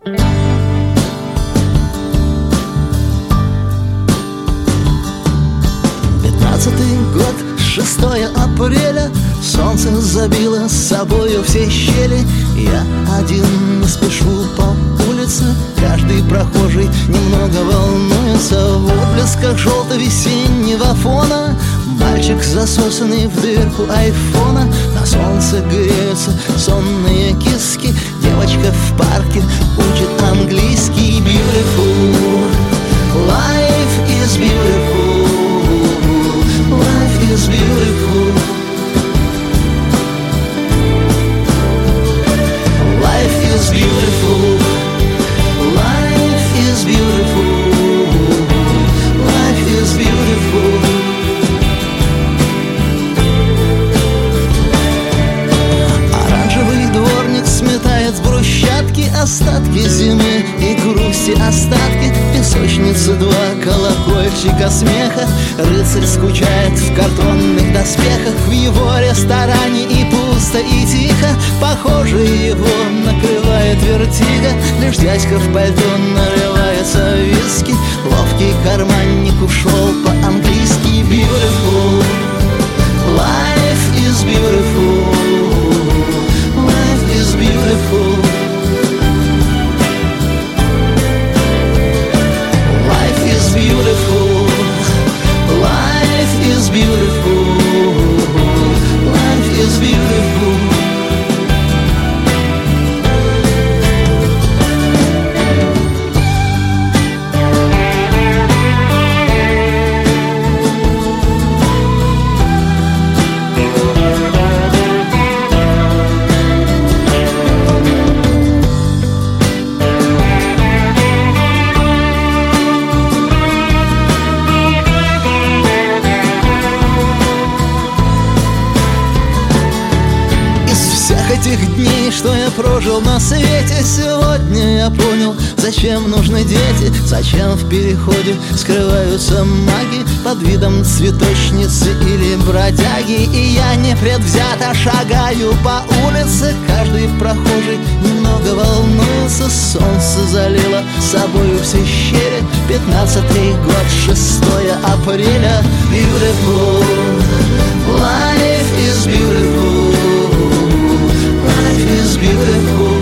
Пятнадцатый год, 6 апреля. Солнце забило с собою все щели. Я один не спешу по улице. Каждый прохожий немного волнуется. В отблесках желто-весеннего фона мальчик, засосанный в дырку айфона. На солнце греются сонные киски. Девочка в парке учит английский. Beautiful, life is beautiful, life is beautiful. Life is beautiful, life is beautiful, life is beautiful. Оранжевый дворник сметает с брусчатки остатки зимы и грусти, остатки песочницы, два колокольчика смеха. Рыцарь скучает в картонных доспехах. В его ресторане и пусто, и тихо. Похоже, его накрывает вертиго. Лишь дядька в пальто наливается виски. Ловкий карманник ушел по-английски. Beautiful, life is beautiful, life is beautiful. Life is beautiful, life is beautiful, life is beautiful. Этих дней, что я прожил на свете, сегодня я понял, зачем нужны дети, зачем в переходе скрываются маги под видом цветочницы или бродяги. И я непредвзято шагаю по улице, каждый прохожий немного волнуется. Солнце залило собою все щели. 15-й год, 6 апреля. Beautiful, life is beautiful, life is beautiful.